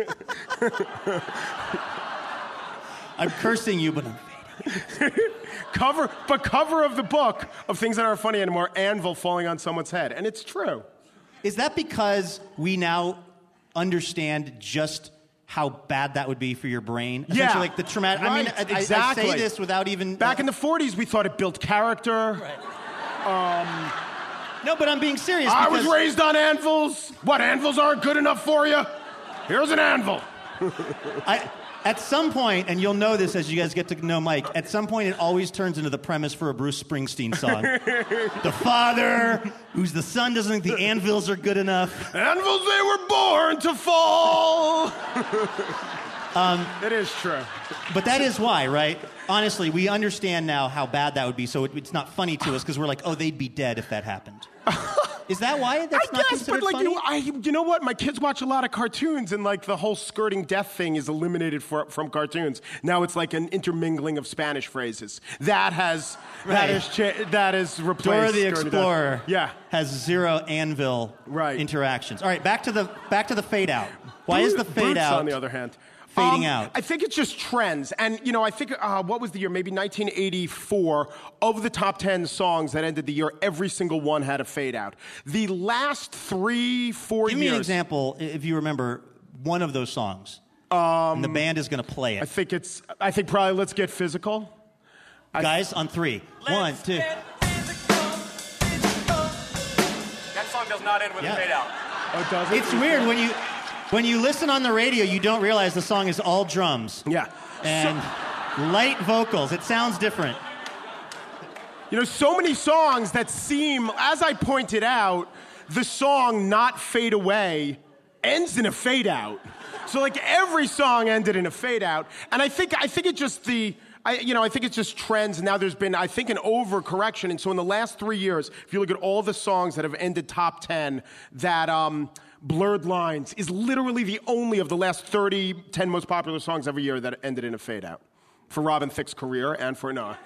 Speaker 8: I'm cursing you, but I'm fading.
Speaker 12: cover, but cover of the book of things that aren't funny anymore, anvil falling on someone's head, and it's true.
Speaker 8: Is that because we now understand just how bad that would be for your brain?
Speaker 12: Yeah.
Speaker 8: Essentially, like the traumatic.
Speaker 12: Right,
Speaker 8: I mean, I,
Speaker 12: exactly.
Speaker 8: I say this without even.
Speaker 12: Back uh, in the forties, we thought it built character.
Speaker 8: Right.
Speaker 12: Um,
Speaker 8: no, but I'm being serious.
Speaker 12: I
Speaker 8: because...
Speaker 12: was raised on anvils. What, anvils aren't good enough for you? Here's an anvil.
Speaker 8: I, at some point, and you'll know this as you guys get to know Mike, at some point it always turns into the premise for a Bruce Springsteen song. The father, who's the son, doesn't think the anvils are good enough.
Speaker 12: Anvils, they were born to fall.
Speaker 8: um,
Speaker 12: it is true.
Speaker 8: But that is why, right? Honestly, we understand now how bad that would be, so it, it's not funny to us because we're like, oh, they'd be dead if that happened. Is that why that's
Speaker 12: I
Speaker 8: not
Speaker 12: guess,
Speaker 8: considered
Speaker 12: but like,
Speaker 8: funny?
Speaker 12: you know, I, you know what? My kids watch a lot of cartoons, and like the whole skirting death thing is eliminated for, from cartoons. Now it's like an intermingling of Spanish phrases. That has
Speaker 8: Right.
Speaker 12: that is cha- that is replaced.
Speaker 8: Dora the
Speaker 12: skirting
Speaker 8: Explorer
Speaker 12: death. Yeah.
Speaker 8: has zero anvil
Speaker 12: right.
Speaker 8: interactions. All right, back to the back to the fade out. Why
Speaker 12: Bruce,
Speaker 8: is the fade
Speaker 12: Bruce,
Speaker 8: out?
Speaker 12: on the other hand,
Speaker 8: fading
Speaker 12: um,
Speaker 8: out?
Speaker 12: I think it's just trends. And, you know, I think, uh, what was the year? Maybe nineteen eighty-four. Of the top ten songs that ended the year, every single one had a fade out. The last three, four
Speaker 8: Give
Speaker 12: years...
Speaker 8: me an example, if you remember, one of those songs. Um, and the band is going to play it.
Speaker 12: I think it's... I think probably Let's Get Physical.
Speaker 8: Guys, on three. One, two.
Speaker 13: That song does not end with
Speaker 8: Yeah.
Speaker 13: a fade out.
Speaker 12: Oh, it doesn't?
Speaker 8: It's weird when you... When you listen on the radio, you don't realize the song is all drums.
Speaker 12: Yeah.
Speaker 8: And so, light vocals. It sounds different.
Speaker 12: You know, so many songs that seem, as I pointed out, the song Not Fade Away ends in a fade out. So like every song ended in a fade out. And I think I think it just the I, you know, I think it's just trends. And now there's been, I think, an overcorrection. And so in the last three years, if you look at all the songs that have ended top ten, that um, Blurred Lines is literally the only of the last thirty, ten most popular songs every year that ended in a fade out. For Robin Thicke's career and for Noah.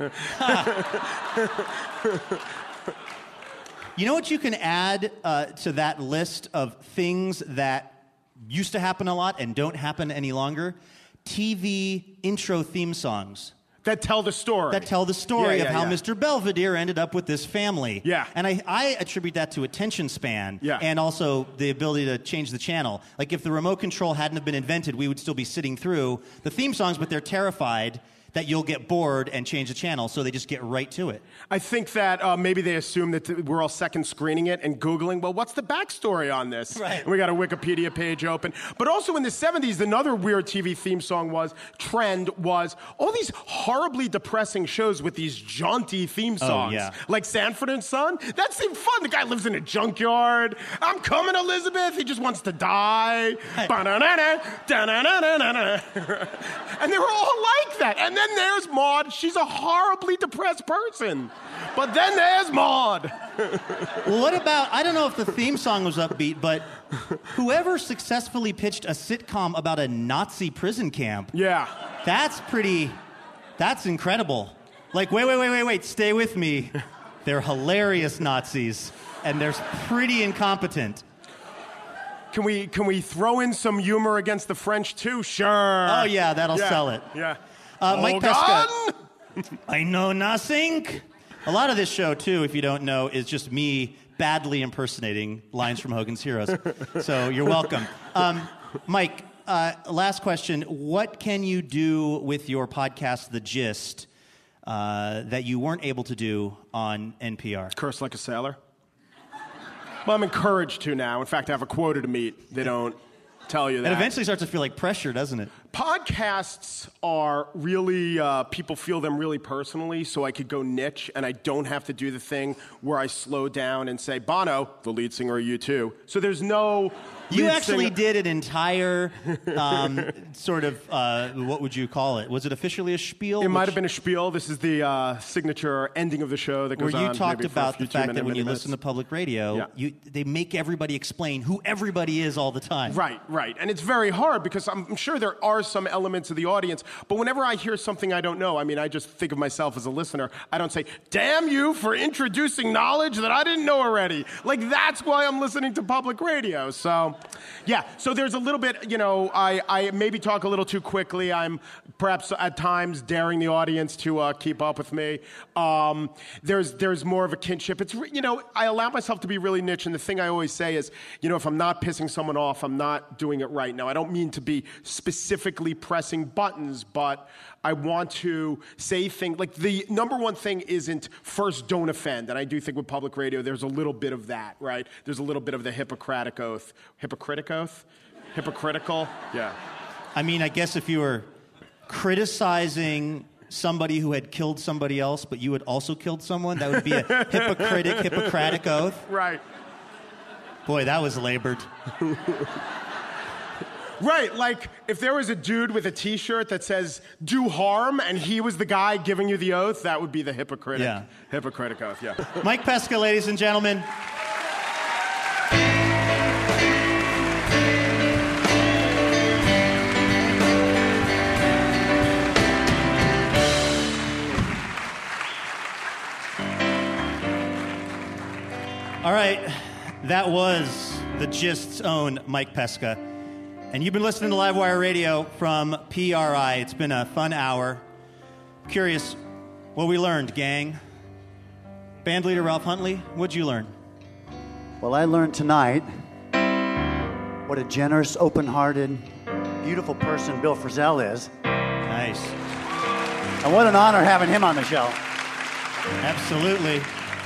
Speaker 8: You know what you can add uh, to that list of things that used to happen a lot and don't happen any longer? T V intro theme songs.
Speaker 12: That tell the story.
Speaker 8: That tell the story
Speaker 12: Yeah,
Speaker 8: of
Speaker 12: yeah,
Speaker 8: how
Speaker 12: yeah.
Speaker 8: Mister Belvedere ended up with this family.
Speaker 12: Yeah.
Speaker 8: And I, I attribute that to attention span.
Speaker 12: Yeah.
Speaker 8: And also the ability to change the channel. Like if the remote control hadn't have been invented, we would still be sitting through the theme songs, but they're terrified that you'll get bored and change the channel, so they just get right to it.
Speaker 12: I think that uh, maybe they assume that th- we're all second screening it and Googling, well, what's the backstory on this?
Speaker 8: Right.
Speaker 12: And we got a Wikipedia page open. But also in the seventies, another weird T V theme song was, trend was, all these horribly depressing shows with these jaunty theme songs.
Speaker 8: Oh, yeah.
Speaker 12: Like Sanford and Son. That seemed fun. The guy lives in a junkyard. I'm coming, Elizabeth. He just wants to die. Ba-na-na-na, da-na-na-na-na-na. And they were all like that. And then there's Maude. She's a horribly depressed person. But then there's Maude.
Speaker 8: Well, what about, I don't know if the theme song was upbeat, but whoever successfully pitched a sitcom about a Nazi prison camp.
Speaker 12: Yeah.
Speaker 8: That's pretty, that's incredible. Like, wait, wait, wait, wait, wait, stay with me. They're hilarious Nazis, and they're pretty incompetent.
Speaker 12: Can we can we throw in some humor against the French too? Sure.
Speaker 8: Oh, yeah, that'll
Speaker 12: yeah.
Speaker 8: sell it.
Speaker 12: Yeah.
Speaker 8: Uh, Mike
Speaker 12: Hold
Speaker 8: Pesca.
Speaker 12: on.
Speaker 8: I know nothing. A lot of this show, too, if you don't know, is just me badly impersonating lines from Hogan's Heroes. So you're welcome. Um, Mike, uh, last question. What can you do with your podcast, The Gist, uh, that you weren't able to do on N P R?
Speaker 12: Curse like a sailor. Well, I'm encouraged to now. In fact, I have a quota to meet. They don't tell you that.
Speaker 8: It eventually starts to feel like pressure, doesn't it?
Speaker 12: podcasts are really, uh, people feel them really personally, so I could go niche, and I don't have to do the thing where I slow down and say, Bono, the lead singer of U two. So there's no...
Speaker 8: You
Speaker 12: lead
Speaker 8: actually
Speaker 12: singer-
Speaker 8: did an entire um, sort of, uh, what would you call it? Was it officially a spiel?
Speaker 12: It might have been a spiel. This is the uh, signature ending of the show that goes
Speaker 8: Where you
Speaker 12: on
Speaker 8: talked
Speaker 12: maybe for a
Speaker 8: about
Speaker 12: few
Speaker 8: the fact that
Speaker 12: two-minute
Speaker 8: when you
Speaker 12: minutes.
Speaker 8: listen to public radio,
Speaker 12: Yeah.
Speaker 8: you, they make everybody explain who everybody is all the time.
Speaker 12: Right, right. And it's very hard because I'm, I'm sure there are some elements of the audience, but whenever I hear something I don't know, I mean, I just think of myself as a listener. I don't say, damn you for introducing knowledge that I didn't know already. Like, that's why I'm listening to public radio. So, yeah. So there's a little bit, you know, I, I maybe talk a little too quickly. I'm perhaps at times daring the audience to uh, keep up with me. Um, there's there's more of a kinship. It's, re- you know, I allow myself to be really niche, and the thing I always say is, you know, if I'm not pissing someone off, I'm not doing it right. Now, I don't mean to be specifically pressing buttons, but I want to say things, like the number one thing isn't first don't offend, and I do think with public radio there's a little bit of that, right? There's a little bit of the Hippocratic oath. Hippocratic oath? Hypocritical? Yeah.
Speaker 8: I mean, I guess if you were criticizing somebody who had killed somebody else, but you had also killed someone, that would be a hypocritic, Hippocratic oath.
Speaker 12: Right.
Speaker 8: Boy, that was labored.
Speaker 12: Right, like if there was a dude with a T-shirt that says "do harm" and he was the guy giving you the oath, that would be the hypocritic,
Speaker 8: Yeah.
Speaker 12: hypocritic oath. Yeah.
Speaker 8: Mike Pesca, ladies and gentlemen. All right, that was the Gist's own Mike Pesca. And you've been listening to Livewire Radio from P R I. It's been a fun hour. Curious what we learned, gang. Band leader Ralph Huntley, what'd you learn?
Speaker 14: Well, I learned tonight what a generous, open-hearted, beautiful person Bill Frisell is.
Speaker 8: Nice.
Speaker 14: And what an honor having him on the show.
Speaker 8: Absolutely.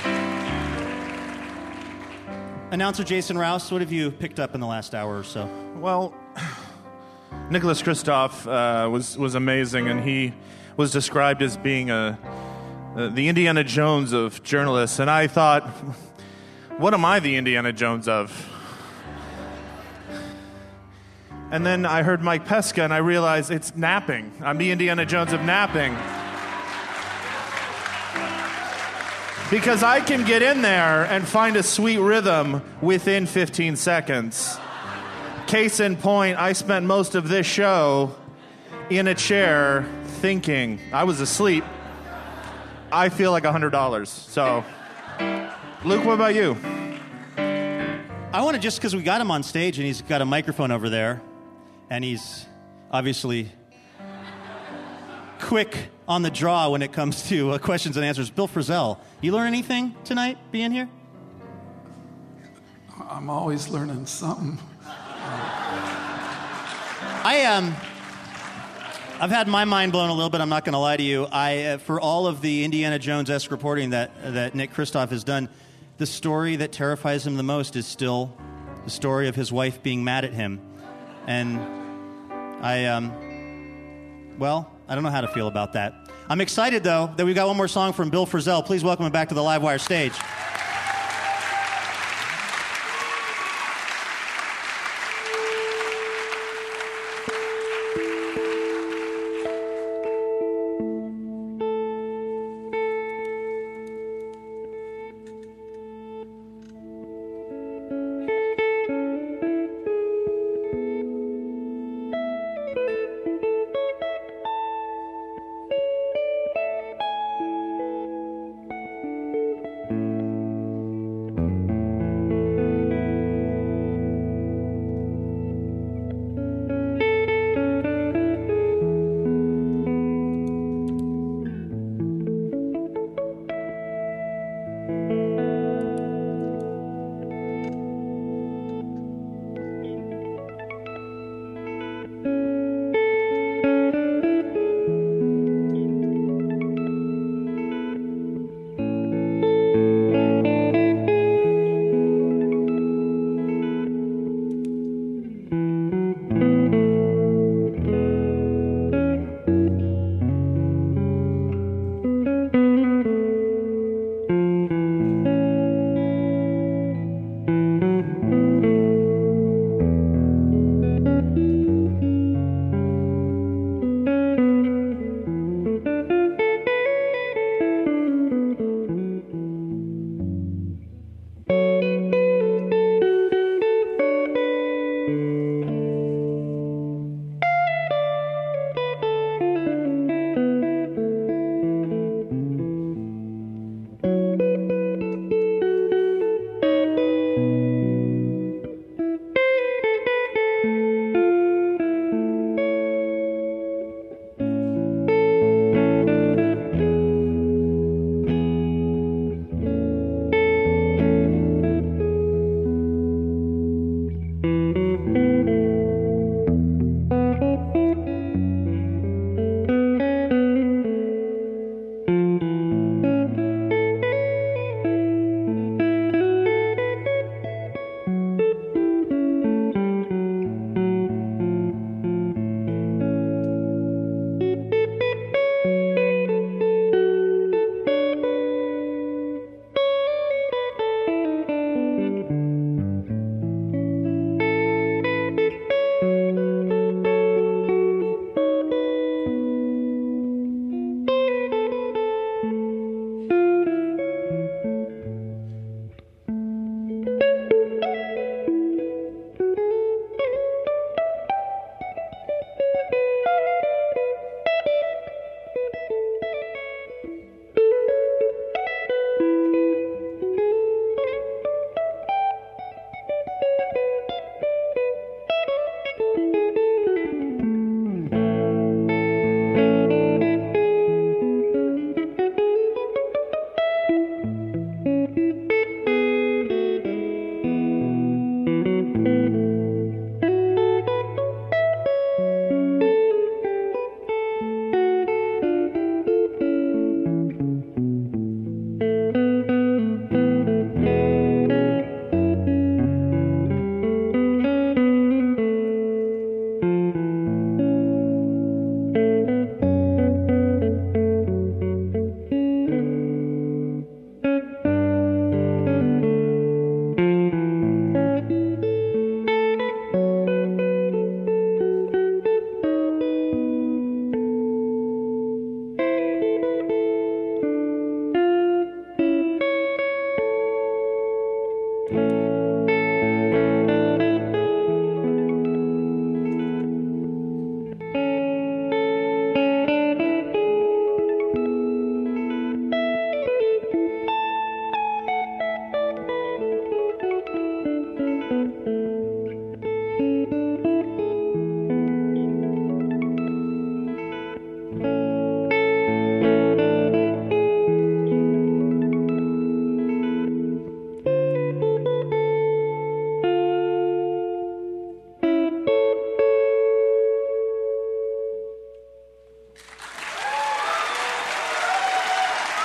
Speaker 8: Announcer Jason Rouse, what have you picked up in the last hour or so?
Speaker 15: Well, Nicholas Kristof uh, was was amazing, and he was described as being a uh, the Indiana Jones of journalists. And I thought, what am I the Indiana Jones of? And then I heard Mike Pesca, and I realized it's napping. I'm the Indiana Jones of napping. Because I can get in there and find a sweet rhythm within fifteen seconds. Case in point, I spent most of this show in a chair thinking. I was asleep. I feel like one hundred dollars. So, Luke, what about you?
Speaker 8: I want to, just because we got him on stage and he's got a microphone over there, and he's obviously quick on the draw when it comes to uh, questions and answers. Bill Frisell, you learn anything tonight being here?
Speaker 5: I'm always learning something.
Speaker 8: I um, I've had my mind blown a little bit. I'm not going to lie to you. I, uh, for all of the Indiana Jones-esque reporting that that Nick Kristof has done, the story that terrifies him the most is still the story of his wife being mad at him, and I um, well, I don't know how to feel about that. I'm excited though that we've got one more song from Bill Frisell. Please welcome him back to the Livewire stage.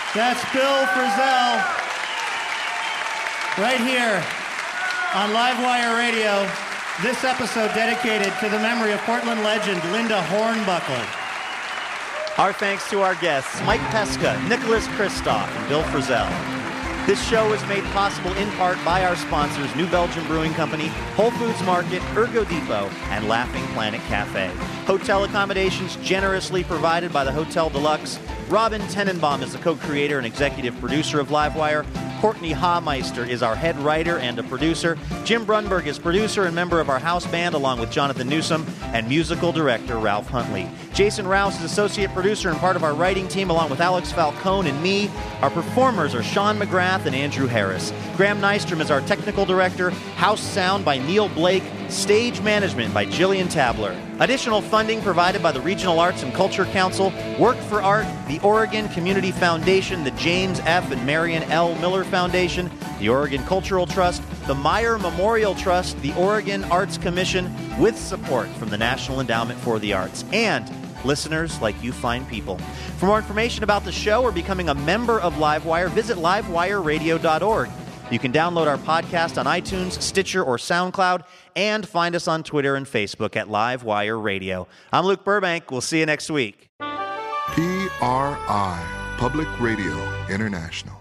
Speaker 8: That's Bill Frisell, right here on Livewire Radio. This episode dedicated to the memory of Portland legend Linda Hornbuckle.
Speaker 4: Our thanks to our guests, Mike Pesca, Nicholas Kristof, and Bill Frisell. This show is made possible in part by our sponsors, New Belgium Brewing Company, Whole Foods Market, Ergo Depot, and Laughing Planet Cafe. Hotel accommodations generously provided by the Hotel Deluxe. Robin Tenenbaum is the co-creator and executive producer of Livewire. Courtney Haameister is our head writer and a producer. Jim Brunberg is producer and member of our house band, along with Jonathan Newsom, and musical director Ralph Huntley. Jason Rouse is associate producer and part of our writing team, along with Alex Falcone and me. Our performers are Sean McGrath and Andrew Harris. Graham Nystrom is our technical director. House sound by Neil Blake. Stage management by Jillian Tabler. Additional funding provided by the Regional Arts and Culture Council, Work for Art, the Oregon Community Foundation, the James F. and Marion L. Miller Foundation, the Oregon Cultural Trust, the Meyer Memorial Trust, the Oregon Arts Commission, with support from the National Endowment for the Arts, and listeners like you fine people. For more information about the show or becoming a member of Livewire, visit livewire radio dot org. You can download our podcast on iTunes, Stitcher, or SoundCloud, and find us on Twitter and Facebook at Livewire Radio. I'm Luke Burbank. We'll see you next week.
Speaker 16: P R I, Public Radio International.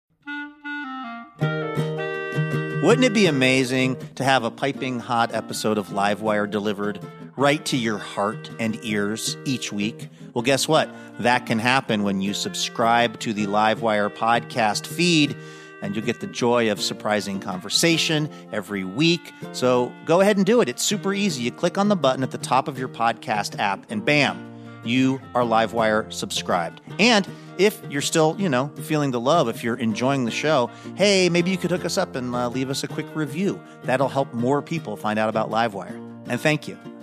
Speaker 4: Wouldn't it be amazing to have a piping hot episode of Livewire delivered right to your heart and ears each week? Well, guess what? That can happen when you subscribe to the Livewire podcast feed, and you'll get the joy of surprising conversation every week. So go ahead and do it. It's super easy. You click on the button at the top of your podcast app, and bam, you are Livewire subscribed. And if you're still, you know, feeling the love, if you're enjoying the show, hey, maybe you could hook us up and uh, leave us a quick review. That'll help more people find out about Livewire. And thank you.